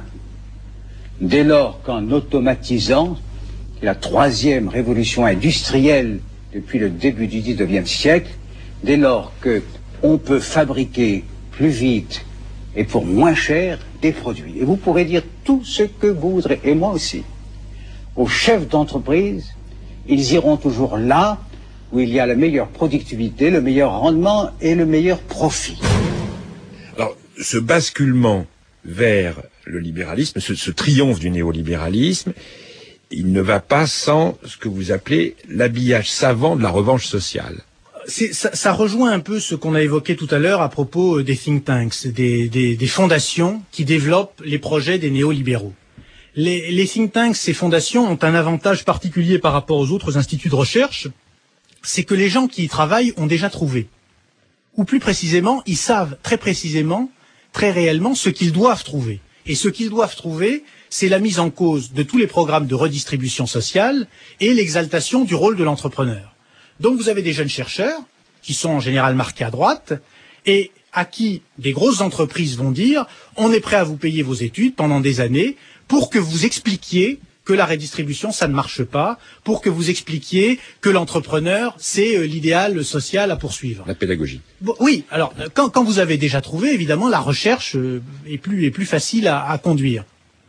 dès lors qu'en automatisant la troisième révolution industrielle depuis le début du dix-neuvième siècle, dès lors que on peut fabriquer plus vite et pour moins cher des produits. Et vous pourrez dire tout ce que vous voudrez, et moi aussi. Aux chefs d'entreprise, ils iront toujours là où il y a la meilleure productivité, le meilleur rendement et le meilleur profit. Alors, ce basculement vers le libéralisme, ce, ce triomphe du néolibéralisme, il ne va pas sans ce que vous appelez l'habillage savant de la revanche sociale. c'est, ça, ça rejoint un peu ce qu'on a évoqué tout à l'heure à propos des think tanks, des, des, des fondations qui développent les projets des néolibéraux. Les, les think tanks, ces fondations, ont un avantage particulier par rapport aux autres instituts de recherche, c'est que les gens qui y travaillent ont déjà trouvé. Ou plus précisément, ils savent très précisément, très réellement, ce qu'ils doivent trouver. Et ce qu'ils doivent trouver, c'est la mise en cause de tous les programmes de redistribution sociale et l'exaltation du rôle de l'entrepreneur. Donc vous avez des jeunes chercheurs, qui sont en général marqués à droite, et à qui des grosses entreprises vont dire « on est prêt à vous payer vos études pendant des années pour que vous expliquiez que la redistribution, ça ne marche pas, pour que vous expliquiez que l'entrepreneur, c'est euh, l'idéal social à poursuivre. » La pédagogie. Bon, oui, alors, quand, quand vous avez déjà trouvé, évidemment, la recherche euh, est, plus, est plus facile à, à conduire.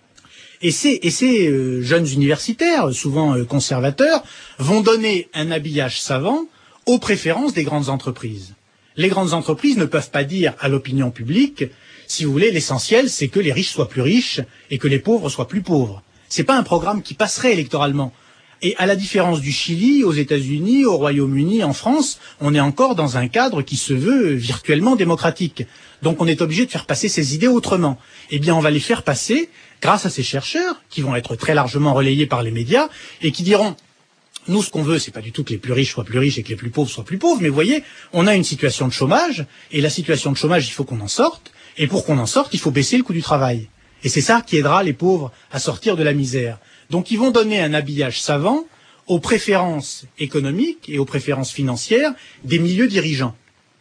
Et ces, et ces euh, jeunes universitaires, souvent euh, conservateurs, vont donner un habillage savant aux préférences des grandes entreprises. Les grandes entreprises ne peuvent pas dire à l'opinion publique, si vous voulez, l'essentiel, c'est que les riches soient plus riches et que les pauvres soient plus pauvres. C'est pas un programme qui passerait électoralement. Et à la différence du Chili, aux États-Unis, au Royaume-Uni, en France, on est encore dans un cadre qui se veut virtuellement démocratique. Donc on est obligé de faire passer ces idées autrement. Eh bien, on va les faire passer grâce à ces chercheurs, qui vont être très largement relayés par les médias, et qui diront, nous, ce qu'on veut, c'est pas du tout que les plus riches soient plus riches et que les plus pauvres soient plus pauvres, mais vous voyez, on a une situation de chômage, et la situation de chômage, il faut qu'on en sorte, et pour qu'on en sorte, il faut baisser le coût du travail. Et c'est ça qui aidera les pauvres à sortir de la misère. Donc ils vont donner un habillage savant aux préférences économiques et aux préférences financières des milieux dirigeants,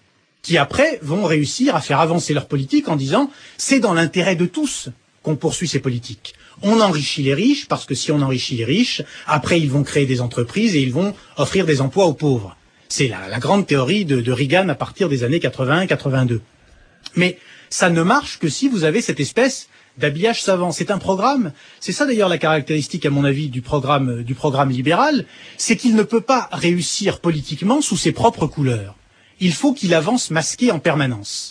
qui après vont réussir à faire avancer leur politique en disant « c'est dans l'intérêt de tous qu'on poursuit ces politiques. On enrichit les riches parce que si on enrichit les riches, après ils vont créer des entreprises et ils vont offrir des emplois aux pauvres. » C'est la, la grande théorie de, de Reagan à partir des années quatre-vingt-un quatre-vingt-deux. Mais ça ne marche que si vous avez cette espèce d'habillage savant. C'est un programme, c'est ça d'ailleurs la caractéristique à mon avis du programme, du programme libéral, c'est qu'il ne peut pas réussir politiquement sous ses propres couleurs. Il faut qu'il avance masqué en permanence.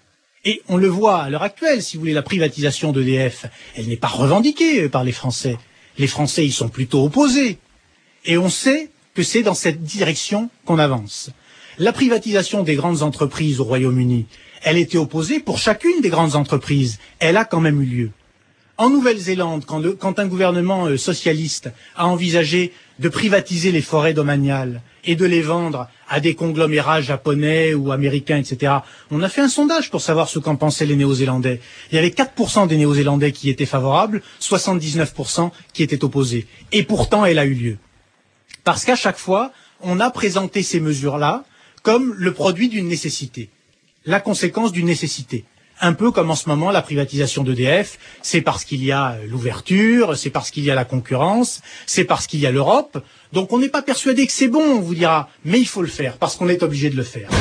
Et on le voit à l'heure actuelle, si vous voulez, la privatisation d'E D F, elle n'est pas revendiquée par les Français. Les Français y sont plutôt opposés. Et on sait que c'est dans cette direction qu'on avance. La privatisation des grandes entreprises au Royaume-Uni, elle était opposée pour chacune des grandes entreprises. Elle a quand même eu lieu. En Nouvelle-Zélande, quand, le, quand un gouvernement euh, socialiste a envisagé de privatiser les forêts domaniales et de les vendre à des conglomérats japonais ou américains, et cetera, on a fait un sondage pour savoir ce qu'en pensaient les Néo-Zélandais. Il y avait quatre pour cent des Néo-Zélandais qui étaient favorables, soixante-dix-neuf pour cent qui étaient opposés. Et pourtant, elle a eu lieu. Parce qu'à chaque fois, on a présenté ces mesures-là comme le produit d'une nécessité. La conséquence d'une nécessité. Un peu comme en ce moment la privatisation d'E D F, c'est parce qu'il y a l'ouverture, c'est parce qu'il y a la concurrence, c'est parce qu'il y a l'Europe. Donc on n'est pas persuadé que c'est bon, on vous dira, mais il faut le faire, parce qu'on est obligé de le faire.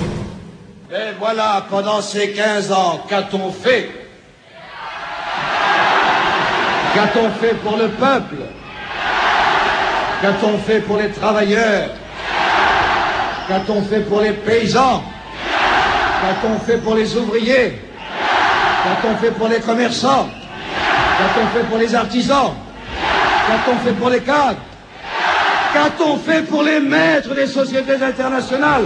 Et voilà, pendant ces quinze ans, qu'a-t-on fait? Qu'a-t-on fait pour le peuple? Qu'a-t-on fait pour les travailleurs? Qu'a-t-on fait pour les paysans? Qu'a-t-on fait pour les ouvriers? Qu'a-t-on fait pour les commerçants? Qu'a-t-on fait pour les artisans? Qu'a-t-on fait pour les cadres? Qu'a-t-on fait pour les maîtres des sociétés internationales?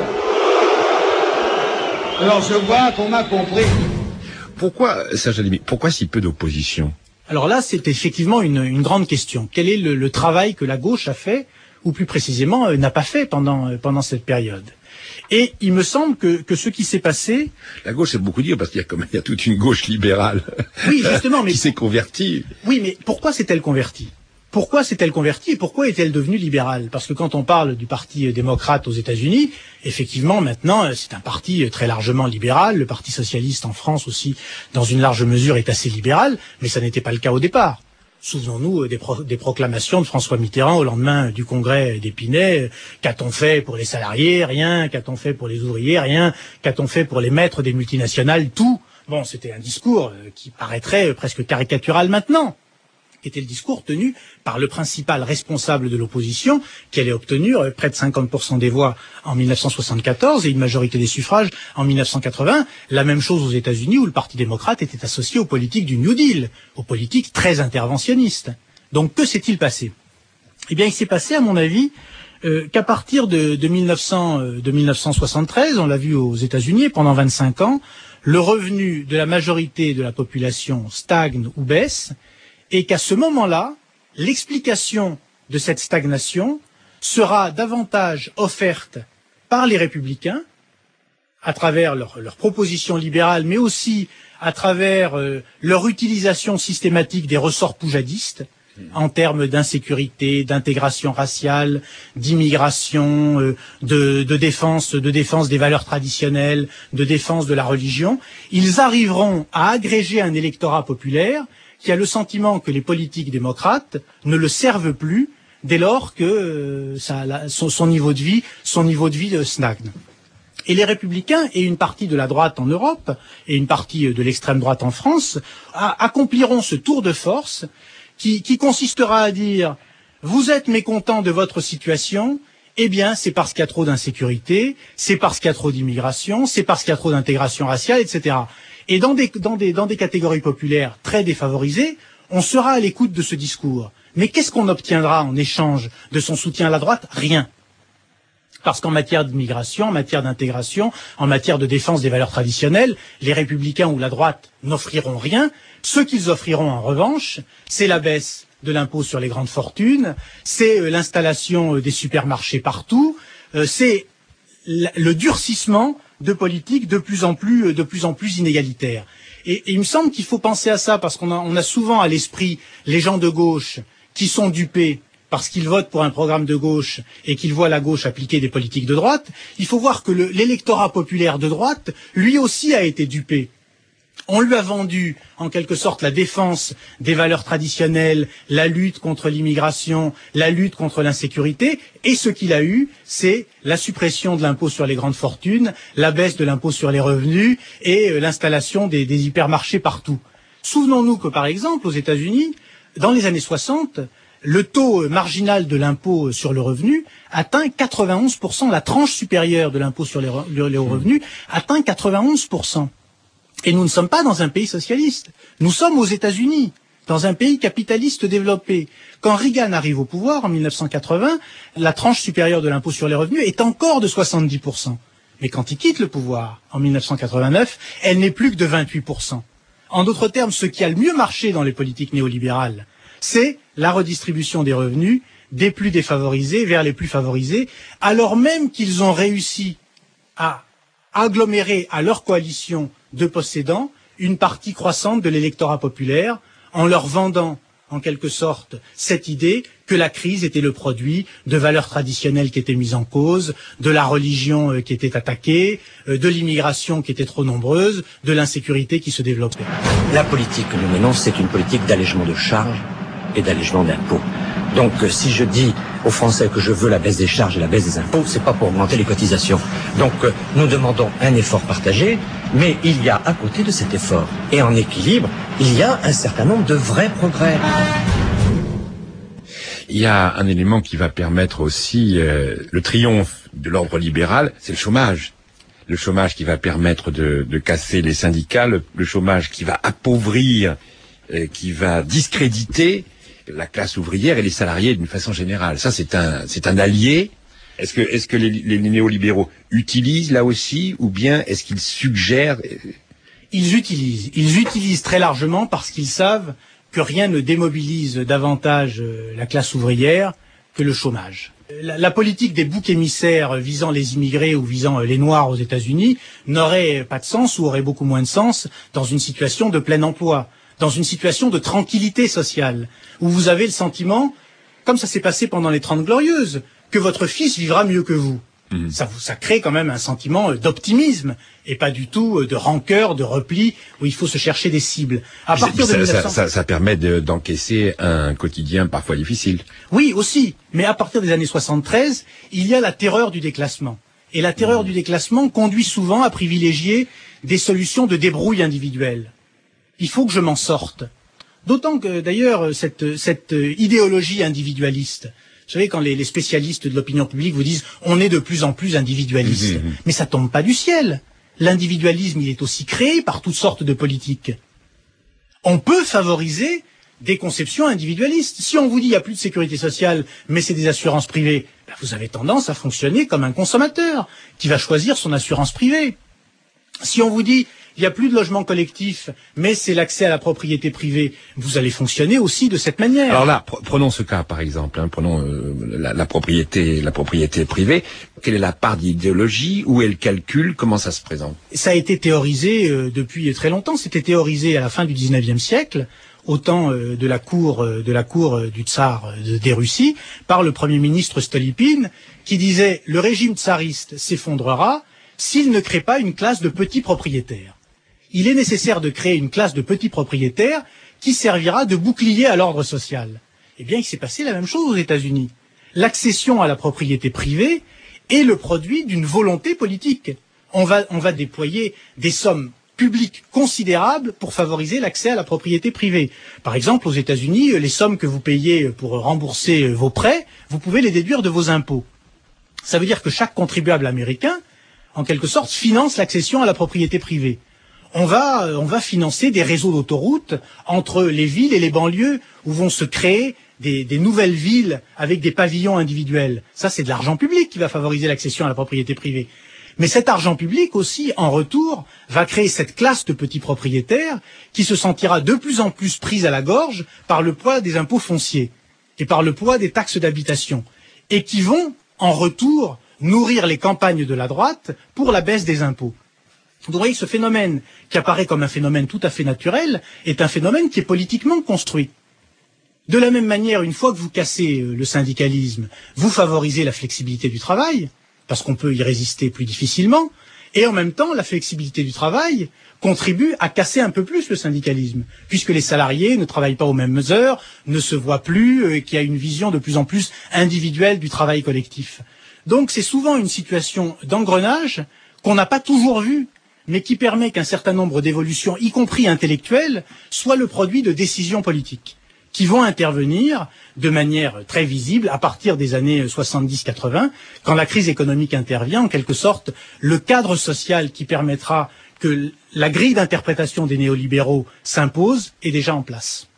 Alors je vois qu'on m'a compris. Pourquoi, Serge Alimi, pourquoi si peu d'opposition? Alors là, c'est effectivement une, une grande question. Quel est le, le travail que la gauche a fait, ou plus précisément, euh, n'a pas fait pendant, euh, pendant cette période? Et il me semble que, que ce qui s'est passé... La gauche, c'est beaucoup dire, parce qu'il y a quand même il y a toute une gauche libérale oui, justement, mais... qui s'est convertie. Oui, mais pourquoi s'est-elle convertie? Pourquoi s'est-elle convertie et pourquoi est-elle devenue libérale? Parce que quand on parle du Parti démocrate aux États-Unis, effectivement, maintenant, c'est un parti très largement libéral. Le Parti socialiste en France aussi, dans une large mesure, est assez libéral, mais ça n'était pas le cas au départ. Souvenons-nous des, pro des proclamations de François Mitterrand au lendemain du congrès d'Épinay. Qu'a-t-on fait pour les salariés? Rien. Qu'a-t-on fait pour les ouvriers? Rien. Qu'a-t-on fait pour les maîtres des multinationales? Tout. Bon, c'était un discours qui paraîtrait presque caricatural maintenant, qui était le discours tenu par le principal responsable de l'opposition, qui allait obtenir près de cinquante pour cent des voix en mille neuf cent soixante-quatorze et une majorité des suffrages en mille neuf cent quatre-vingts. La même chose aux États-Unis, où le Parti démocrate était associé aux politiques du New Deal, aux politiques très interventionnistes. Donc que s'est-il passé? Eh bien, il s'est passé, à mon avis, euh, qu'à partir de, de, mille neuf cents, euh, de mille neuf cent soixante-treize, on l'a vu aux États-Unis, pendant vingt-cinq ans, le revenu de la majorité de la population stagne ou baisse, et qu'à ce moment-là, l'explication de cette stagnation sera davantage offerte par les républicains, à travers leurs leur propositions libérales, mais aussi à travers euh, leur utilisation systématique des ressorts poujadistes, en termes d'insécurité, d'intégration raciale, d'immigration, euh, de, de défense, de défense des valeurs traditionnelles, de défense de la religion. Ils arriveront à agréger un électorat populaire qui a le sentiment que les politiques démocrates ne le servent plus dès lors que euh, ça, la, son, son niveau de vie, son niveau de vie euh, stagne. Et les républicains et une partie de la droite en Europe et une partie de l'extrême droite en France a, accompliront ce tour de force qui, qui consistera à dire « Vous êtes mécontents de votre situation, eh bien c'est parce qu'il y a trop d'insécurité, c'est parce qu'il y a trop d'immigration, c'est parce qu'il y a trop d'intégration raciale, et cetera » Et dans des, dans, des, dans des catégories populaires très défavorisées, on sera à l'écoute de ce discours. Mais qu'est-ce qu'on obtiendra en échange de son soutien à la droite? Rien. Parce qu'en matière d'immigration, en matière d'intégration, en matière de défense des valeurs traditionnelles, les républicains ou la droite n'offriront rien. Ce qu'ils offriront en revanche, c'est la baisse de l'impôt sur les grandes fortunes, c'est euh, l'installation euh, des supermarchés partout, euh, c'est le durcissement de politiques de plus en plus, euh, de plus en plus inégalitaires. Et, et il me semble qu'il faut penser à ça parce qu'on a, on a souvent à l'esprit les gens de gauche qui sont dupés parce qu'ils votent pour un programme de gauche et qu'ils voient la gauche appliquer des politiques de droite. Il faut voir que le, l'électorat populaire de droite, lui aussi a été dupé. On lui a vendu, en quelque sorte, la défense des valeurs traditionnelles, la lutte contre l'immigration, la lutte contre l'insécurité, et ce qu'il a eu, c'est la suppression de l'impôt sur les grandes fortunes, la baisse de l'impôt sur les revenus et euh, l'installation des, des hypermarchés partout. Souvenons-nous que, par exemple, aux États-Unis, dans les années soixante, le taux marginal de l'impôt sur le revenu atteint quatre-vingt-onze pour cent, la tranche supérieure de l'impôt sur les, re, les revenus atteint quatre-vingt-onze pour cent. Et nous ne sommes pas dans un pays socialiste. Nous sommes aux États-Unis, dans un pays capitaliste développé. Quand Reagan arrive au pouvoir en mille neuf cent quatre-vingts, la tranche supérieure de l'impôt sur les revenus est encore de soixante-dix pour cent. Mais quand il quitte le pouvoir en mille neuf cent quatre-vingt-neuf, elle n'est plus que de vingt-huit pour cent. En d'autres termes, ce qui a le mieux marché dans les politiques néolibérales, c'est la redistribution des revenus des plus défavorisés vers les plus favorisés, alors même qu'ils ont réussi à agglomérer à leur coalition de possédants une partie croissante de l'électorat populaire en leur vendant en quelque sorte cette idée que la crise était le produit de valeurs traditionnelles qui étaient mises en cause, de la religion qui était attaquée, de l'immigration qui était trop nombreuse, de l'insécurité qui se développait. La politique que nous menons, c'est une politique d'allègement de charges et d'allègement d'impôts. Donc si je dis aux Français que je veux la baisse des charges et la baisse des impôts, c'est pas pour augmenter les cotisations. Donc nous demandons un effort partagé, mais il y a à côté de cet effort, et en équilibre, il y a un certain nombre de vrais progrès. Il y a un élément qui va permettre aussi euh, le triomphe de l'ordre libéral, c'est le chômage. Le chômage qui va permettre de, de casser les syndicats, le, le chômage qui va appauvrir, euh, qui va discréditer la classe ouvrière et les salariés d'une façon générale. Ça, c'est un, c'est un allié. Est-ce que, est-ce que les, les néolibéraux utilisent là aussi, ou bien est-ce qu'ils suggèrent? Ils utilisent. Ils utilisent très largement parce qu'ils savent que rien ne démobilise davantage la classe ouvrière que le chômage. La, la politique des boucs émissaires visant les immigrés ou visant les Noirs aux États-Unis n'aurait pas de sens ou aurait beaucoup moins de sens dans une situation de plein emploi, dans une situation de tranquillité sociale, où vous avez le sentiment, comme ça s'est passé pendant les Trente Glorieuses, que votre fils vivra mieux que vous. Mmh. Ça, ça crée quand même un sentiment d'optimisme, et pas du tout de rancœur, de repli, où il faut se chercher des cibles. À partir de ça, mille neuf cents... ça, ça, ça permet de, d'encaisser un quotidien parfois difficile. Oui, aussi. Mais à partir des années soixante-treize, il y a la terreur du déclassement. Et la terreur mmh. du déclassement conduit souvent à privilégier des solutions de débrouille individuelle. Il faut que je m'en sorte. D'autant que, d'ailleurs, cette, cette idéologie individualiste, vous savez, quand les, les spécialistes de l'opinion publique vous disent « on est de plus en plus individualiste mmh. », mais ça tombe pas du ciel. L'individualisme, il est aussi créé par toutes sortes de politiques. On peut favoriser des conceptions individualistes. Si on vous dit « il n'y a plus de sécurité sociale, mais c'est des assurances privées », ben vous avez tendance à fonctionner comme un consommateur qui va choisir son assurance privée. Si on vous dit il n'y a plus de logement collectif, mais c'est l'accès à la propriété privée, vous allez fonctionner aussi de cette manière. Alors là, pr- prenons ce cas par exemple, hein, prenons euh, la, la propriété, la propriété privée. Quelle est la part d'idéologie? Où est le calcul? Comment ça se présente? Ça a été théorisé euh, depuis très longtemps. C'était théorisé à la fin du dix-neuvième siècle, au temps euh, de la cour euh, de la cour euh, du tsar euh, des Russies, par le premier ministre Stolypine, qui disait le régime tsariste s'effondrera s'il ne crée pas une classe de petits propriétaires. Il est nécessaire de créer une classe de petits propriétaires qui servira de bouclier à l'ordre social. Eh bien, il s'est passé la même chose aux États-Unis. L'accession à la propriété privée est le produit d'une volonté politique. On va, on va déployer des sommes publiques considérables pour favoriser l'accès à la propriété privée. Par exemple, aux États-Unis, les sommes que vous payez pour rembourser vos prêts, vous pouvez les déduire de vos impôts. Ça veut dire que chaque contribuable américain, en quelque sorte, finance l'accession à la propriété privée. On va, on va financer des réseaux d'autoroutes entre les villes et les banlieues où vont se créer des, des nouvelles villes avec des pavillons individuels. Ça, c'est de l'argent public qui va favoriser l'accession à la propriété privée. Mais cet argent public aussi, en retour, va créer cette classe de petits propriétaires qui se sentira de plus en plus prise à la gorge par le poids des impôts fonciers et par le poids des taxes d'habitation et qui vont, en retour, nourrir les campagnes de la droite pour la baisse des impôts. Vous voyez, ce phénomène qui apparaît comme un phénomène tout à fait naturel est un phénomène qui est politiquement construit. De la même manière, une fois que vous cassez le syndicalisme, vous favorisez la flexibilité du travail, parce qu'on peut y résister plus difficilement, et en même temps, la flexibilité du travail contribue à casser un peu plus le syndicalisme, puisque les salariés ne travaillent pas aux mêmes heures, ne se voient plus, et qu'il y a une vision de plus en plus individuelle du travail collectif. Donc c'est souvent une situation d'engrenage qu'on n'a pas toujours vue, mais qui permet qu'un certain nombre d'évolutions, y compris intellectuelles, soient le produit de décisions politiques, qui vont intervenir de manière très visible à partir des années soixante-dix quatre-vingts, quand la crise économique intervient, en quelque sorte, le cadre social qui permettra que la grille d'interprétation des néolibéraux s'impose est déjà en place.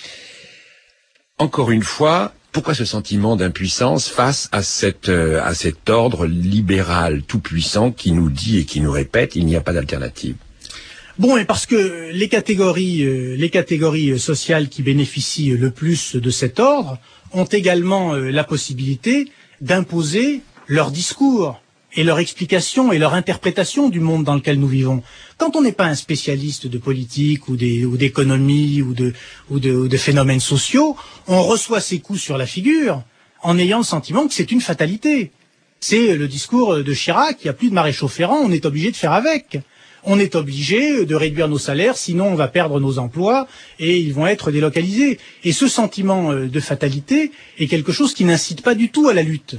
Encore une fois, pourquoi ce sentiment d'impuissance face à, cette, euh, à cet ordre libéral tout-puissant qui nous dit et qui nous répète il n'y a pas d'alternative? Bon, et parce que les catégories, euh, les catégories sociales qui bénéficient le plus de cet ordre ont également euh, la possibilité d'imposer leur discours et leur explication et leur interprétation du monde dans lequel nous vivons. Quand on n'est pas un spécialiste de politique ou des, ou d'économie ou de, ou de, ou de phénomènes sociaux, on reçoit ces coups sur la figure en ayant le sentiment que c'est une fatalité. C'est le discours de Chirac, il n'y a plus de maréchaux ferrants, on est obligé de faire avec. On est obligé de réduire nos salaires, sinon on va perdre nos emplois et ils vont être délocalisés. Et ce sentiment de fatalité est quelque chose qui n'incite pas du tout à la lutte.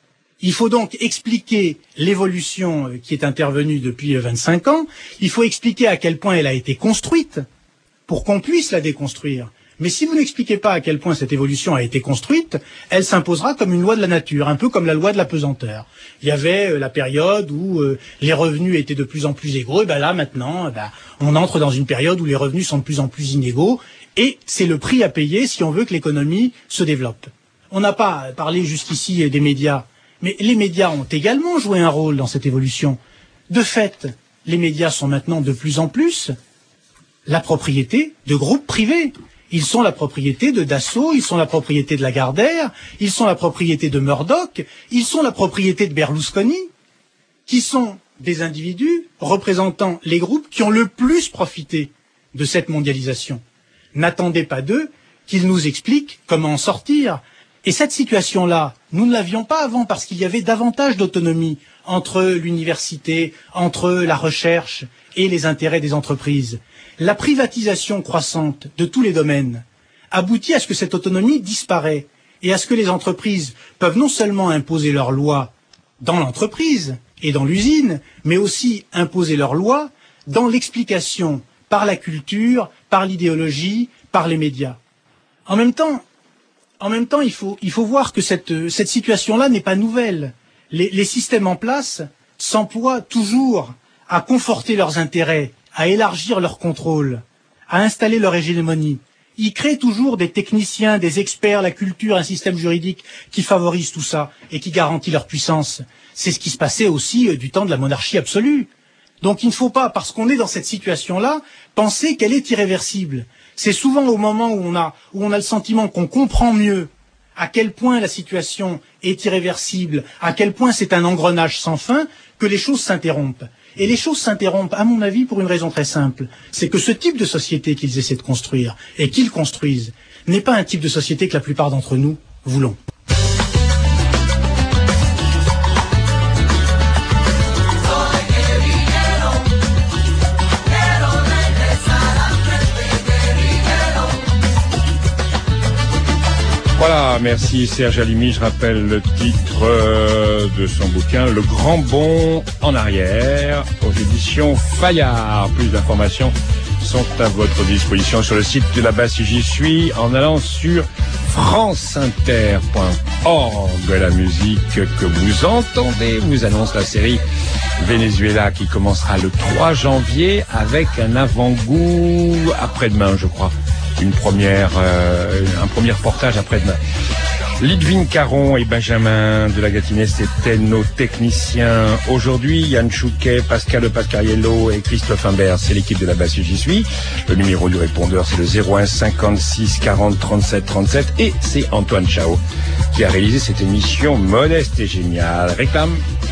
Il faut donc expliquer l'évolution qui est intervenue depuis vingt-cinq ans. Il faut expliquer à quel point elle a été construite pour qu'on puisse la déconstruire. Mais si vous n'expliquez pas à quel point cette évolution a été construite, elle s'imposera comme une loi de la nature, un peu comme la loi de la pesanteur. Il y avait la période où euh, les revenus étaient de plus en plus égaux, et ben là maintenant, ben, on entre dans une période où les revenus sont de plus en plus inégaux, et c'est le prix à payer si on veut que l'économie se développe. On n'a pas parlé jusqu'ici des médias, mais les médias ont également joué un rôle dans cette évolution. De fait, les médias sont maintenant de plus en plus la propriété de groupes privés. Ils sont la propriété de Dassault, ils sont la propriété de Lagardère, ils sont la propriété de Murdoch, ils sont la propriété de Berlusconi, qui sont des individus représentant les groupes qui ont le plus profité de cette mondialisation. N'attendez pas d'eux qu'ils nous expliquent comment en sortir. Et cette situation-là, nous ne l'avions pas avant parce qu'il y avait davantage d'autonomie entre l'université, entre la recherche et les intérêts des entreprises. La privatisation croissante de tous les domaines aboutit à ce que cette autonomie disparaît et à ce que les entreprises peuvent non seulement imposer leurs lois dans l'entreprise et dans l'usine, mais aussi imposer leurs lois dans l'explication par la culture, par l'idéologie, par les médias. En même temps, en même temps, il faut, il faut voir que cette, cette situation-là n'est pas nouvelle. Les, les systèmes en place s'emploient toujours à conforter leurs intérêts, à élargir leur contrôle, à installer leur hégémonie. ils créent toujours des techniciens, des experts, la culture, un système juridique qui favorise tout ça et qui garantit leur puissance. C'est ce qui se passait aussi euh, du temps de la monarchie absolue. Donc il ne faut pas, parce qu'on est dans cette situation-là, penser qu'elle est irréversible. C'est souvent au moment où on a, où on a le sentiment qu'on comprend mieux à quel point la situation est irréversible, à quel point c'est un engrenage sans fin, que les choses s'interrompent. Et les choses s'interrompent, à mon avis, pour une raison très simple. C'est que ce type de société qu'ils essaient de construire, et qu'ils construisent, n'est pas un type de société que la plupart d'entre nous voulons. Voilà, merci Serge Halimi. Je rappelle le titre euh, de son bouquin, Le Grand Bond en arrière, aux éditions Fayard. Plus d'informations sont à votre disposition sur le site de la base si j'y suis, en allant sur franceinter point org. La musique que vous entendez vous annonce la série Venezuela qui commencera le trois janvier avec un avant-goût après-demain, je crois. Une première, euh, un premier reportage après-demain. Lidvine Caron et Benjamin de la Gâtinais, c'était nos techniciens. Aujourd'hui, Yann Chouquet, Pascal Pascariello et Christophe Imbert, c'est l'équipe de la base si j'y suis. Le numéro du répondeur, c'est le zéro un cinquante-six quarante trente-sept trente-sept. Et c'est Antoine Chao qui a réalisé cette émission modeste et géniale. Réclame